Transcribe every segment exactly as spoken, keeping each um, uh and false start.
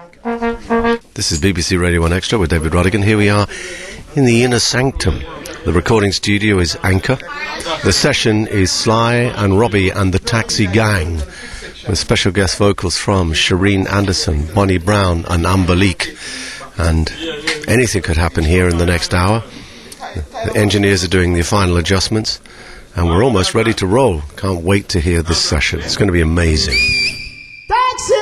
This is B B C Radio one Extra with David Rodigan. Here we are in the inner sanctum. The recording studio is Anchor. The session is Sly and Robbie and the Taxi Gang, with special guest vocals from Shireen Anderson, Bonnie Brown and Amber Leak. And anything could happen here in the next hour. The engineers are doing the final adjustments, and we're almost ready to roll. Can't wait to hear this session. It's going to be amazing. Taxi!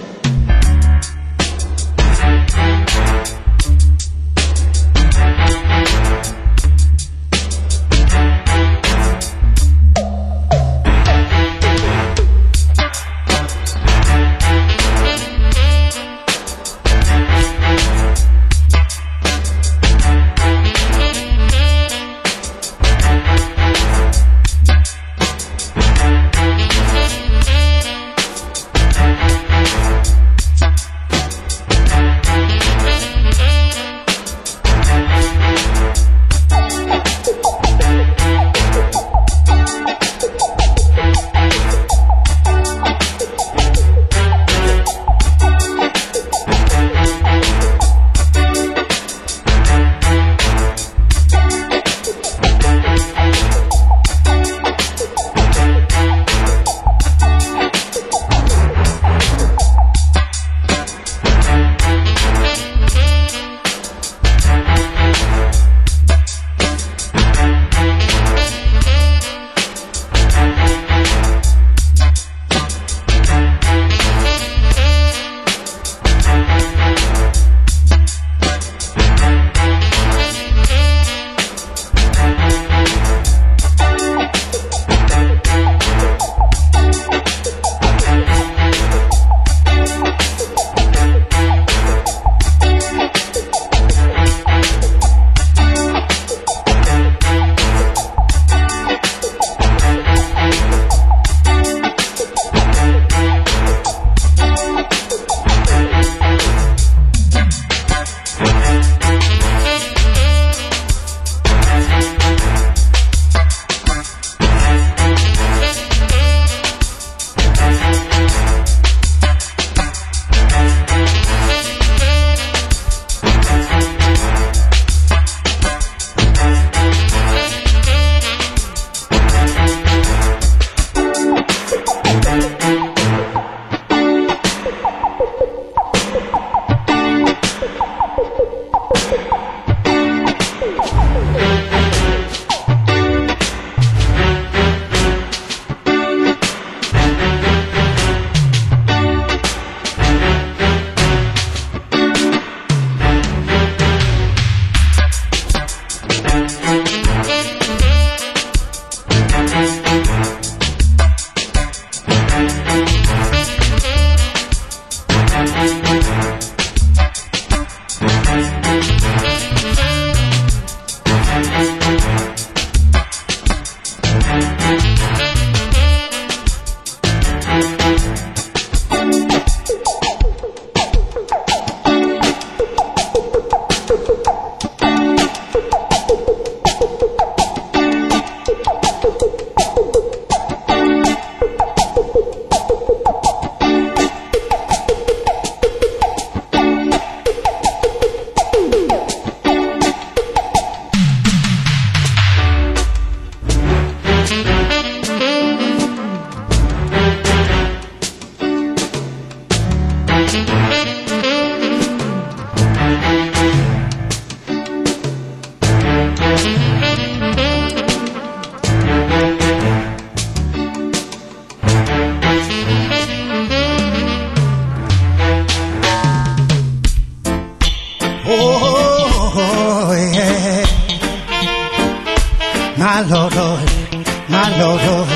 My Lord, Lord, my Lord, Lord.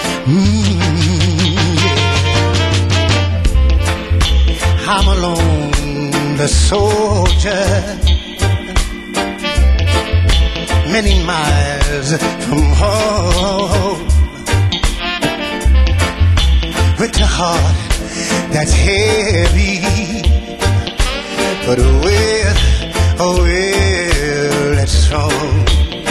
Mm, yeah. I'm alone, the soldier, many miles from home, with a heart that's heavy, but with a will that's strong.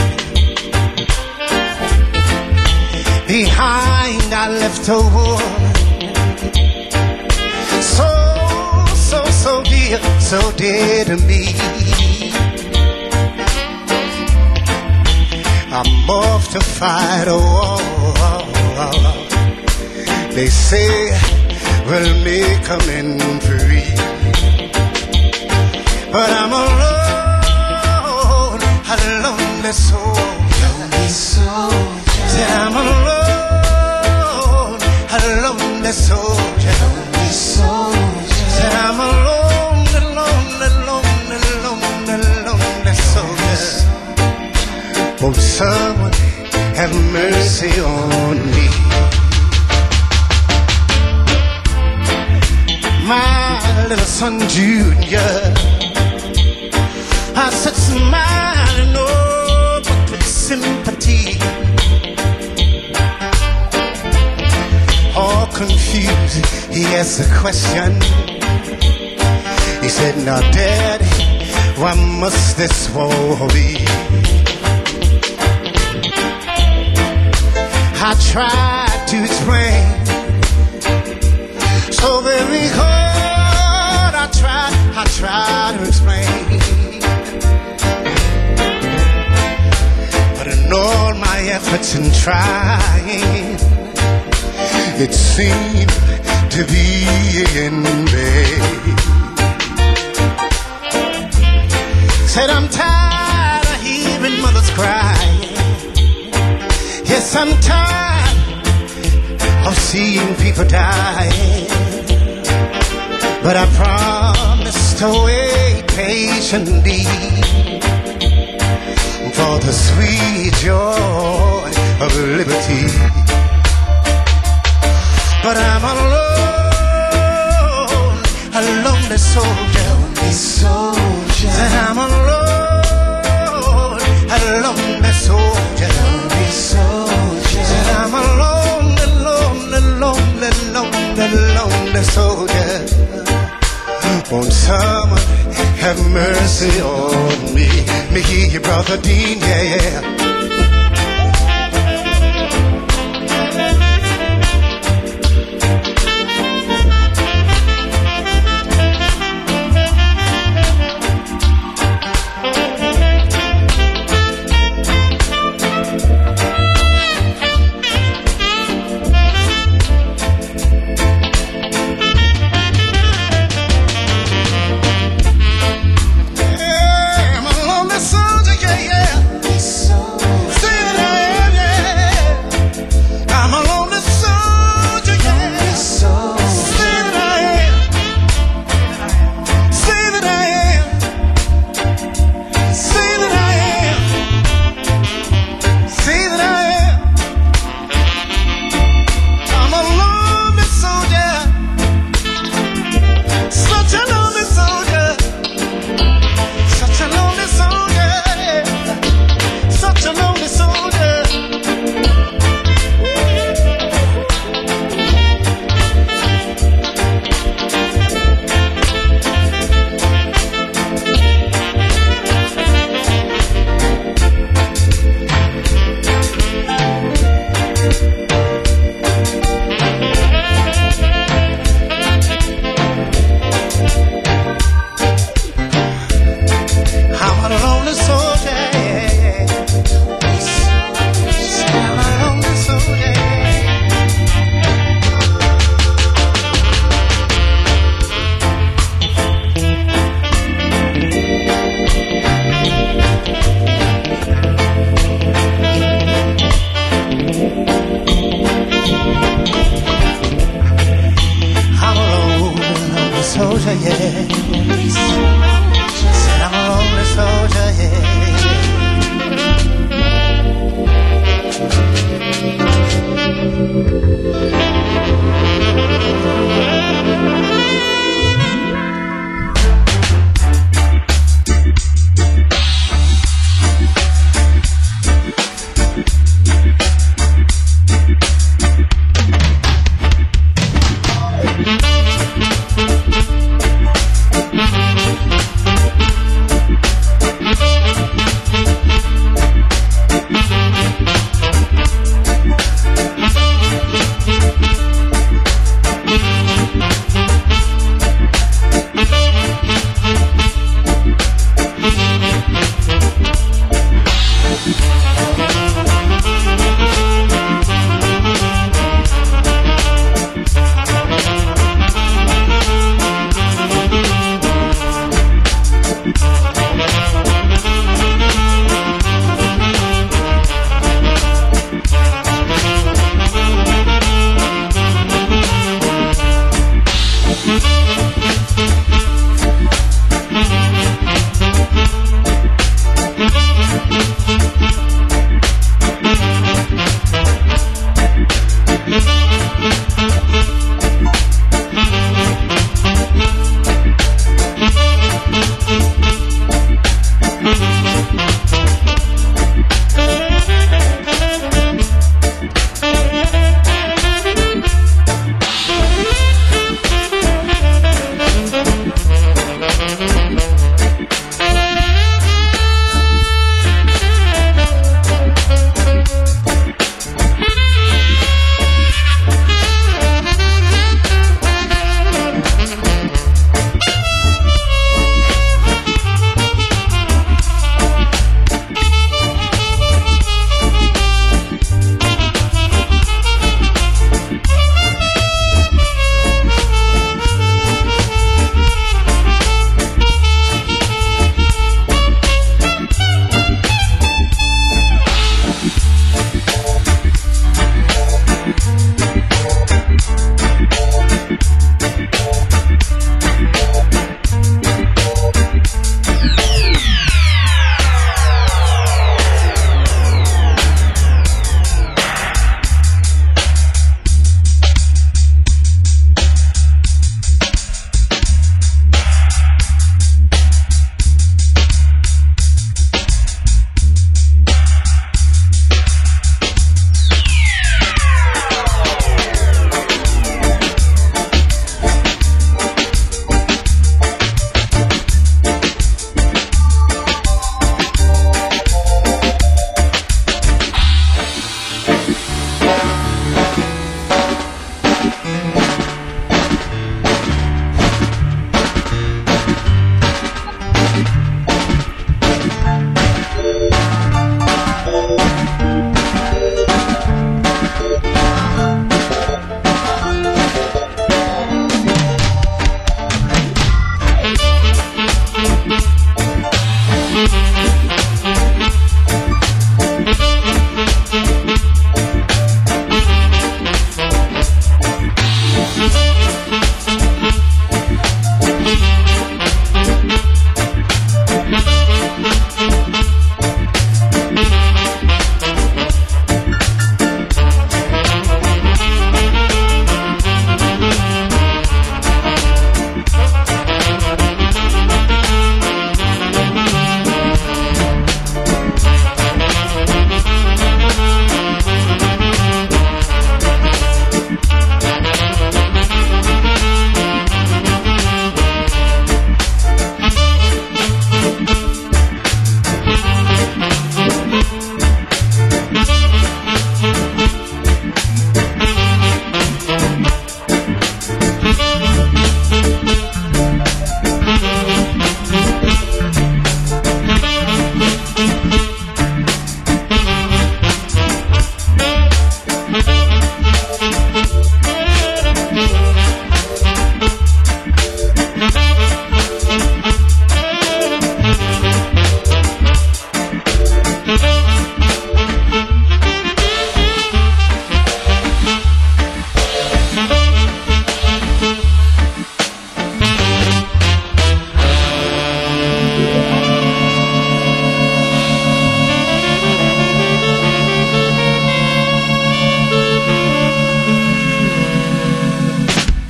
Behind I left a woman so, so, so so dear to me. I'm off to fight a war. They say we'll make amends free, but I'm alone, a lonely soul. Lonely soul. Said I'm alone, a lonely soldier. Lonely soldier. Said I'm alone, lonely, lonely, lonely, lonely soldier. Won't someone have mercy on me? My little son Junior, I said smiling over with sympathy, all confused, he asked a question. He said, now Daddy, why must this war be? I tried to explain so very hard. I tried, I tried to explain, but in all my efforts in trying, it seemed to be in vain. Said I'm tired of hearing mothers cry. Yes, I'm tired of seeing people die, but I promise to wait patiently for the sweet joy of liberty. But I'm alone, a lonely soldier. Lonely soldier. Said I'm alone, a lonely soldier. Lonely soldier. Said I'm alone, a lonely, lonely, lonely, lonely soldier. Won't someone have mercy on me? Me hear you, Brother Dean, yeah, yeah.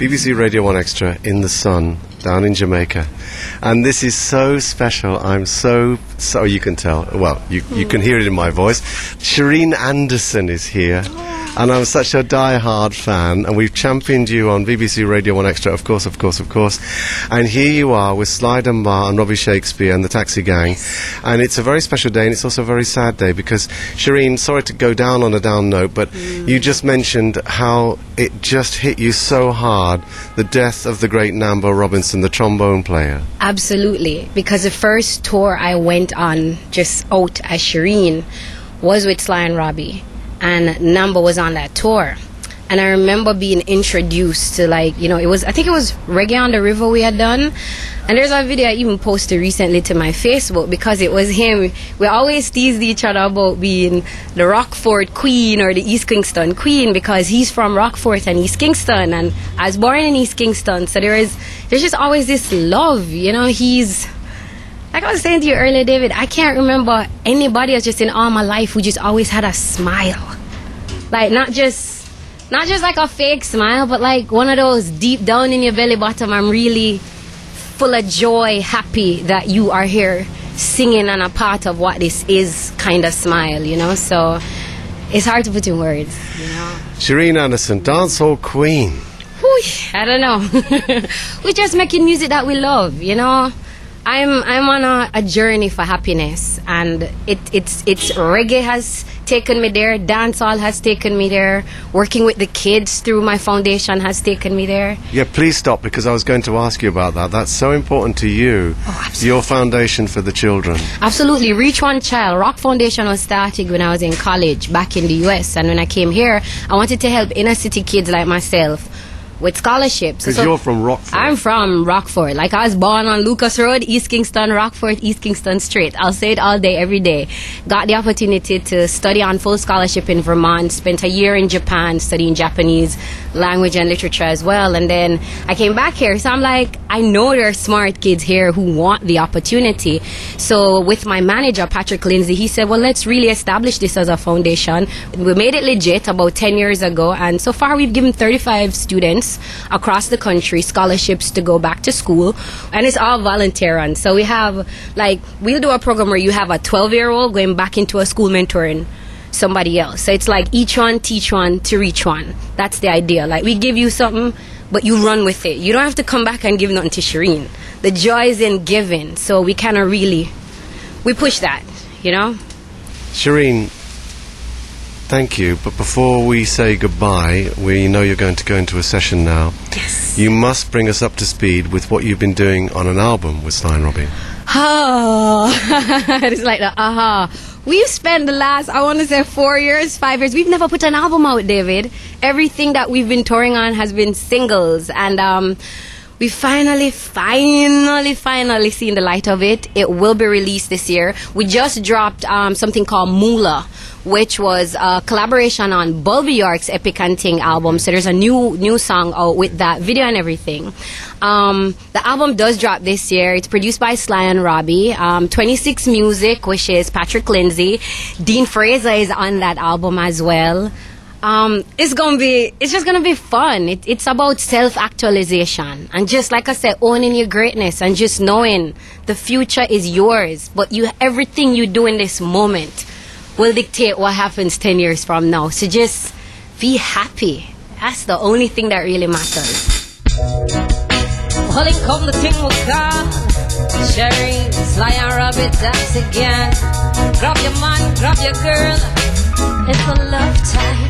B B C Radio one Extra in the sun down in Jamaica. And this is so special. I'm so, so you can tell. Well, you, you can hear it in my voice. Shireen Anderson is here. And I'm such a die-hard fan, and we've championed you on B B C Radio one Extra, of course, of course, of course. And here you are with Sly Dunbar and Robbie Shakespeare and the Taxi Gang. And it's a very special day, and it's also a very sad day, because, Shireen, sorry to go down on a down note, but mm. you just mentioned how it just hit you so hard, the death of the great Nambo Robinson, the trombone player. Absolutely, because the first tour I went on, just out as Shireen, was with Sly and Robbie. And Nambo was on that tour. And I remember being introduced to, like, you know, it was, I think it was Reggae on the River we had done. And there's a video I even posted recently to my Facebook, because it was him. We always teased each other about being the Rockford Queen or the East Kingston Queen, because he's from Rockford and East Kingston. And I was born in East Kingston. So there is, there's just always this love, you know. He's, like I was saying to you earlier, David, I can't remember anybody else just in all my life who just always had a smile. Like, not just, not just like a fake smile, but like one of those deep down in your belly bottom, I'm really full of joy, happy that you are here singing and a part of what this is kind of smile, you know? So it's hard to put in words, you know? Shireen Anderson, dancehall queen. Whew, I don't know. We're just making music that we love, you know? I'm I'm on a, a journey for happiness, and it it's it's reggae has taken me there, dancehall has taken me there, working with the kids through my foundation has taken me there. Yeah, please stop, because I was going to ask you about that. That's so important to you. Oh, absolutely. Your foundation for the children. Absolutely. Reach One Child. Rock Foundation was started when I was in college back in the U S, and when I came here, I wanted to help inner city kids like myself with scholarships. Because so you're from Rockford. I'm from Rockford. Like, I was born on Lucas Road, East Kingston, Rockford, East Kingston Street. I'll say it all day, every day. Got the opportunity to study on full scholarship in Vermont. Spent a year in Japan studying Japanese language and literature as well. And then I came back here. So I'm like, I know there are smart kids here who want the opportunity. So with my manager, Patrick Lindsay, he said, well, let's really establish this as a foundation. We made it legit about ten years ago. And so far, we've given thirty-five students across the country scholarships to go back to school, and it's all volunteer run. So we have, like, we'll do a program where you have a twelve year old going back into a school mentoring somebody else. So it's like each one teach one to reach one. That's the idea. Like, we give you something, but you run with it. You don't have to come back and give nothing to Shireen. The joy is in giving. So we kind of really, we push that, you know. Shireen, thank you, but before we say goodbye, we know you're going to go into a session now. Yes. You must bring us up to speed with what you've been doing on an album with Sly and Robbie. Oh, it's like the aha. We've spent the last, I want to say, four years, five years. We've never put an album out, David. Everything that we've been touring on has been singles, and um, we finally, finally, finally seen the light of it. It will be released this year. We just dropped um, something called Moolah, which was a collaboration on Bulby York's Epic and Ting album. So there's a new new song out with that video and everything. Um, the album does drop this year. It's produced by Sly and Robbie. Um, twenty-six Music, which is Patrick Lindsay. Dean Fraser is on that album as well. Um, it's gonna be, it's just gonna be fun. It, it's about self-actualization, and just like I said, owning your greatness and just knowing the future is yours. But you, everything you do in this moment will dictate what happens ten years from now. So just be happy. That's the only thing that really matters. Well, in come the thing with God, Sherry, Sly and Robbie, dance again. Grab your man, grab your girl. It's a love time.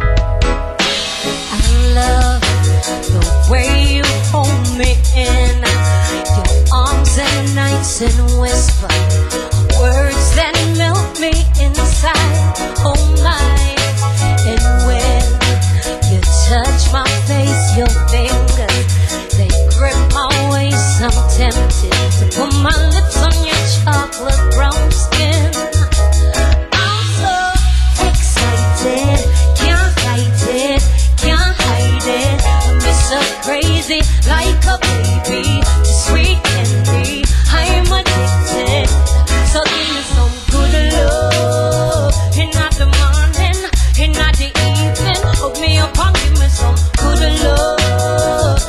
I love the way you hold me in your arms at nights and whisper words that melt me inside. Oh my. And when you touch my face, your fingers, they grip my waist. I'm tempted to put my lips on your chocolate brown skin. I'm so excited, can't fight it, can't hide it. I'm so crazy, like a baby, to sweet candy. I'm addicted, so give me some good love. In the morning, in the evening, hook me up and give me some good love.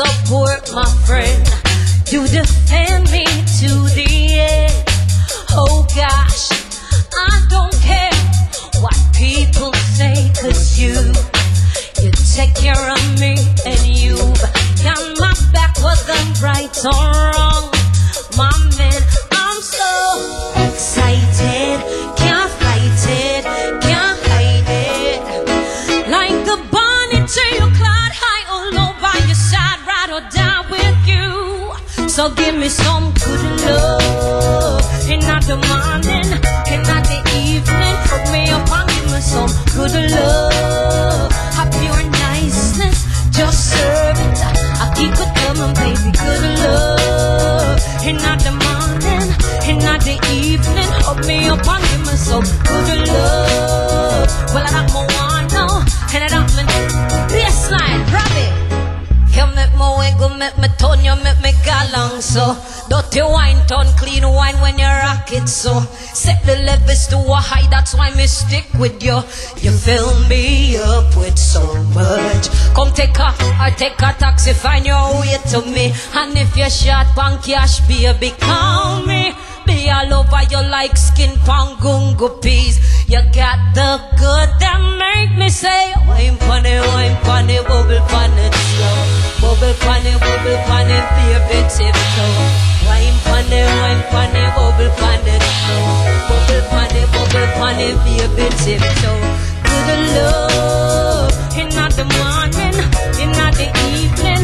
support, my friend. You defend me to the end. Oh gosh, I don't care what people say, cause you, you take care of me, and you've got my back whether I'm right or wrong. My man, I'm so excited, can't fight it, can't hide it. Like the bonnet to your cloud, high or low by your side, ride or die with you. So give me some good love, and not the morning, and not the evening. Put me up and give me some good love. Have your niceness, just serve it. I keep it coming, baby, good love. And not the morning, and not the evening. Hold me up and give me some good love. Well, I don't want no, and I don't mean baseline, Robbie. You make me wiggle, make me turn, you make me galang. So dirty wine turn clean wine when you rock it. So set the levels to a high, that's why me stick with you. You fill me up with so much. Come take a, or take a taxi, find your way to me. And if you're short pan cash, baby, call me. Be all over you like skin pangungo peas. You got the good that make me say, wine funny, wine funny, bubble funny, slow. Bubble funny, bubble funny, baby, tiptoe. Wine funny, wine funny, bubble funny, slow. Bubble funny, bubble funny, baby, tiptoe. Good love, in not the morning, in not the evening.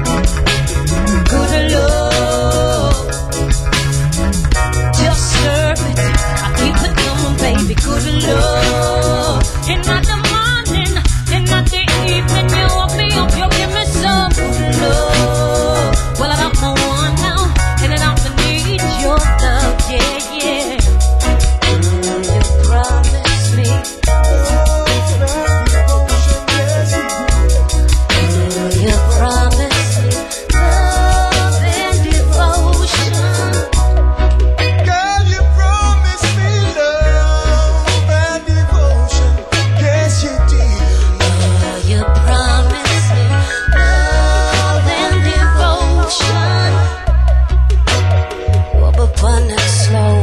Good love, just serve it. I keep it coming, baby. Good love, in not the morning, in not the evening. You want me up, you give me some good love. Well, I don't know one now, and I don't need your love, yeah, yeah. You promised me. You promised me love and devotion. Girl, you promised me love and devotion. Yes, you did. You promised me love and devotion. Rub upon it slow,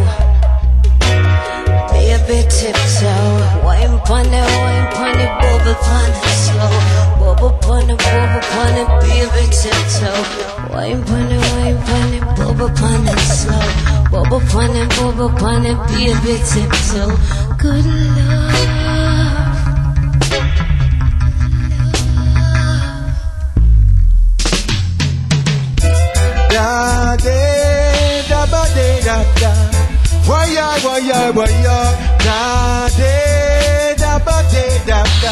baby, tiptoe. Wine pon it, wine pon it, bubble pon it slow. Bubble pon it, bubble pon it, baby, tiptoe. Wine pon it, wine pon it, bubble pon it slow. Bubble pon it, bubble pon it, baby, tiptoe. Good love. Da de da ba de da da. Why ya why ya why ya. Da de da ba de da da.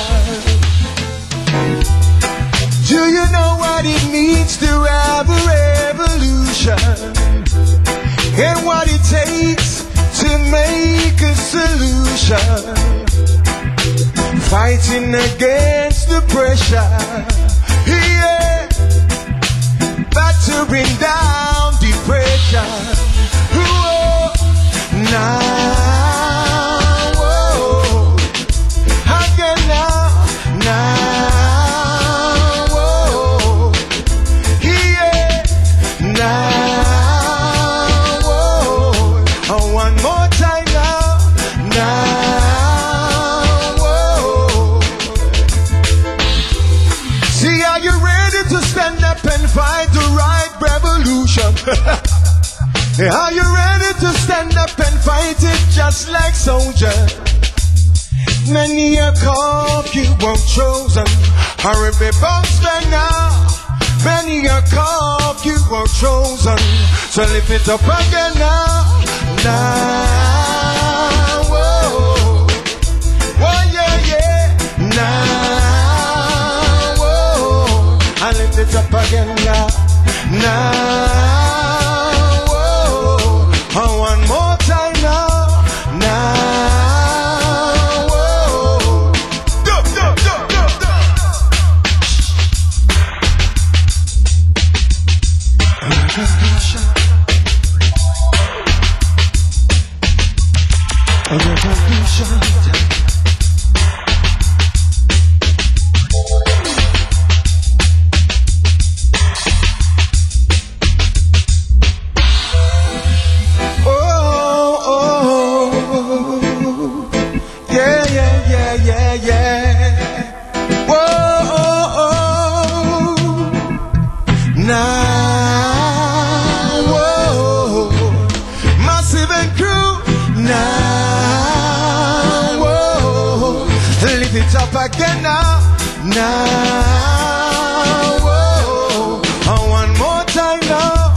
Do you know what it means to have a revolution? And what it takes to make a solution? Fighting against the pressure. Yeah. Battering down depression. Whoa, now, whoa, again now, now, whoa, yeah, now, whoa, oh, one more time now, now, whoa. See, are you ready to stand up and fight the right revolution? Are you ready to stand up and fight it just like soldiers? Many a cup you were chosen, or if it bounce now. Many a cup you were chosen, so lift it up again now, now, whoa, oh yeah, yeah, now, whoa, I lift it up again now, now. Oh, one more time now, now, whoa. Do, do, do, do, do. Revolution. A revolution. Whoa, now, whoa, Massive and Crew, now, whoa, lift it up again now, now, whoa, and one more time now,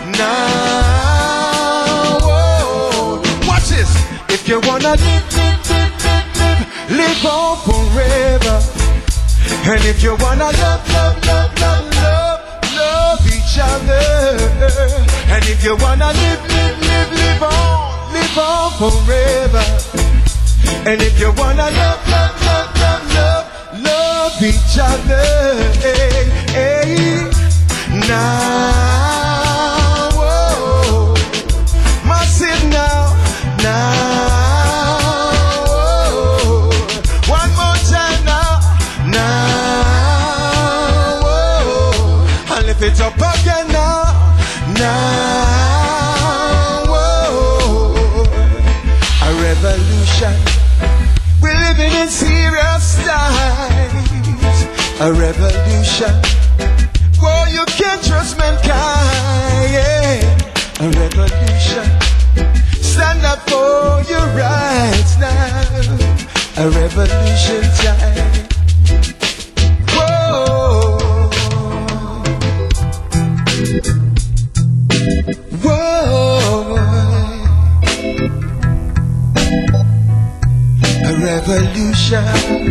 now, whoa. Watch this. If you wanna live, live, live, live, live, live on forever. And if you wanna love, love, love, love, love, love each other. And if you wanna live, live, live, live on, live on forever. And if you wanna love, love, love, love, love, love each other. Hey, hey. Now, whoa, massive now, now, whoa. One more time now, now, whoa. And lift it up again now, now, whoa. A revolution, we're living in serious times. A revolution, whoa, you can't trust mankind, yeah. A revolution, stand up for your rights now. A revolution time. Whoa, whoa, a revolution.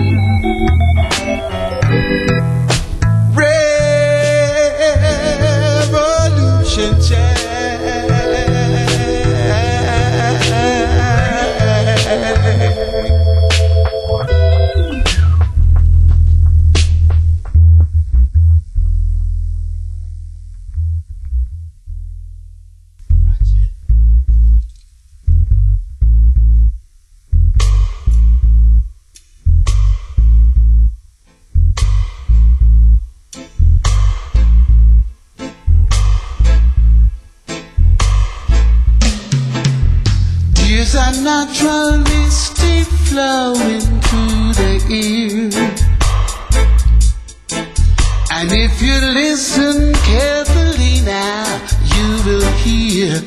Revolution time. There's a natural mystic flowing through the ear, and if you listen carefully now, you will hear.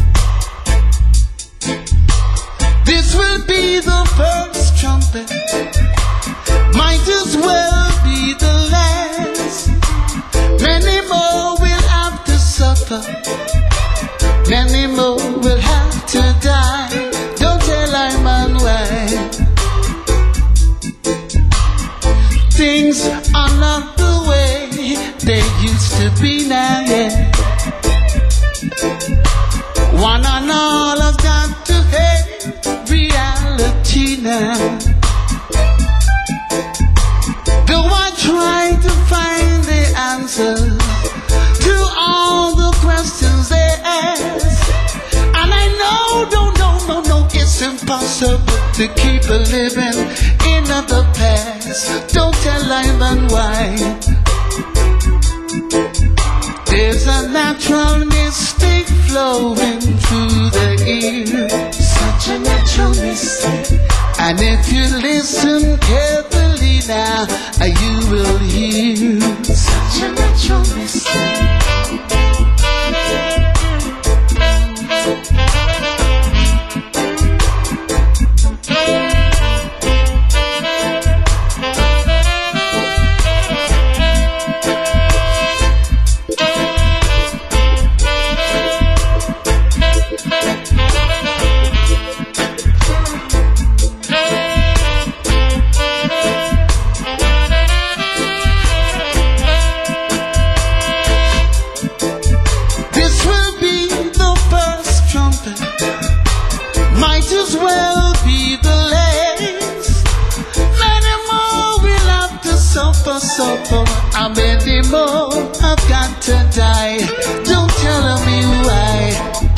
This will be the first trumpet, might as well be the last. Many more will have to suffer, many more will have to die. Don't tell I'm man why things are not the way they used to be now, yeah. One and all have got to hate reality now. Though I try to find the answers to all the questions they ask, and I know, no, no, no, no, it's impossible to keep a living in the past. Don't tell Lyman why. There's a natural mystic flowing through the ear, such a natural mystic. And if you listen carefully now, you will hear such a natural mystic. Suffer, and many more have got to die. Don't tell me why.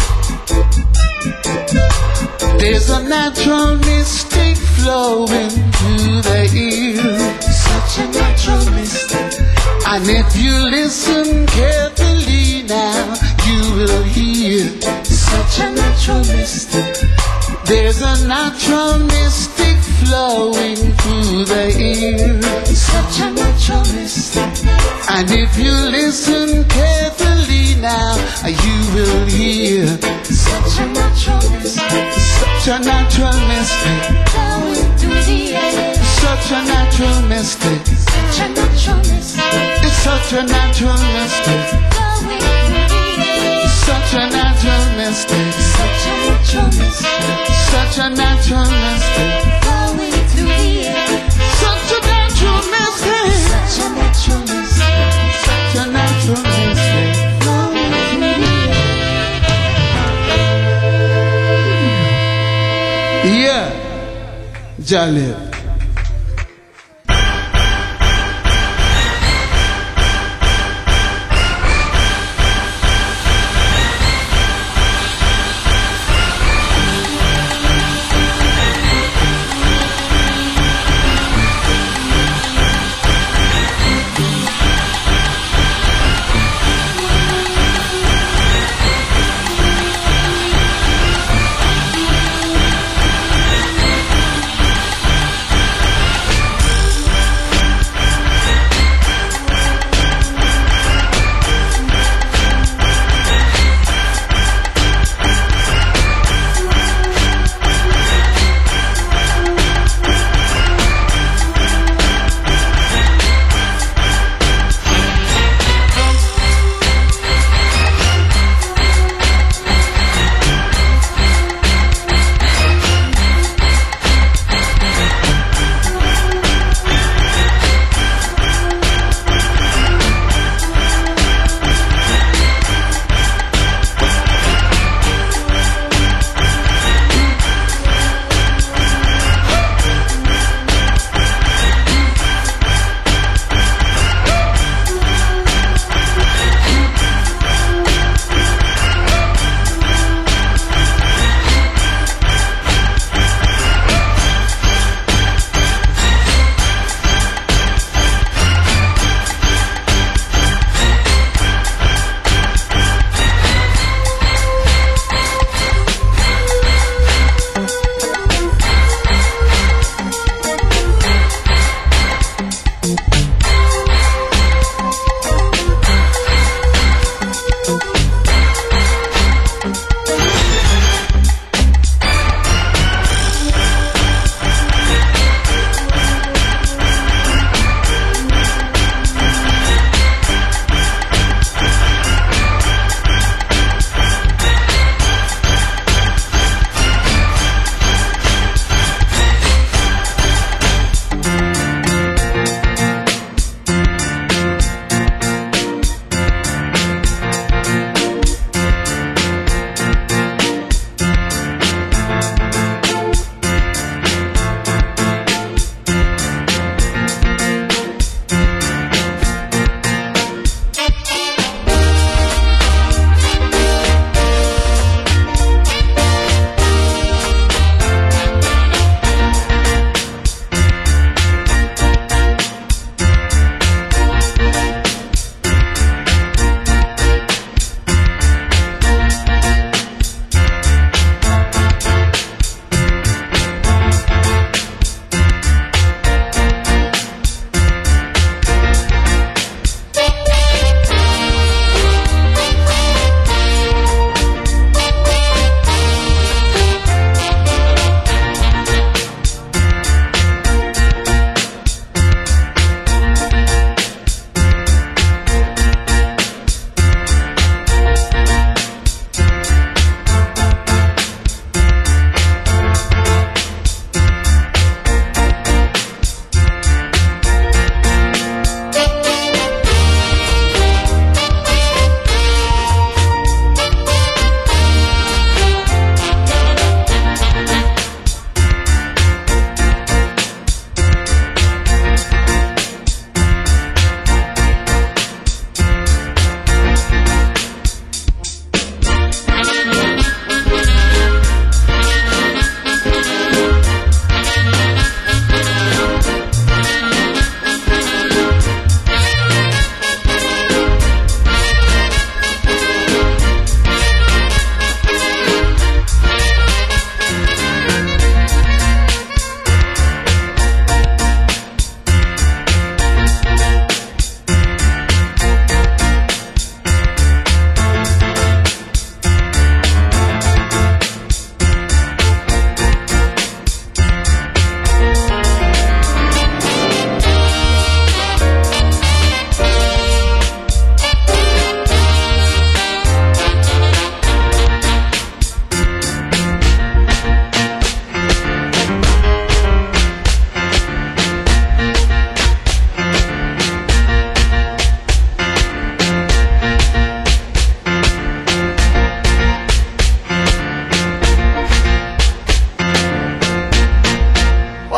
There's a natural mystic flowing through the ear, such a natural mystic. And if you listen carefully now, you will hear such a natural mystic. There's a natural mystic flowing through the ear. Such a natural mystic. And if you listen carefully now, you will hear Such a natural mystic. such a natural mystic. Flowing through the air. Such a natural mystic. Such a natural mystic. It's such a natural mystic. Flowing through the air. Such a natural mystic. Such a natural mystic. Such a natural mystic. Flowing through the air. Such a natural mystic. Such a natural mystic. Such a natural mystic. Flowing through the air. Yeah, Jalib.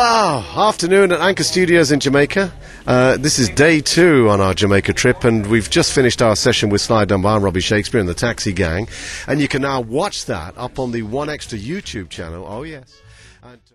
Ah, afternoon at Anchor Studios in Jamaica. Uh, this is day two on our Jamaica trip, and we've just finished our session with Sly Dunbar and Robbie Shakespeare and the Taxi Gang. And you can now watch that up on the One Extra YouTube channel. Oh, yes. And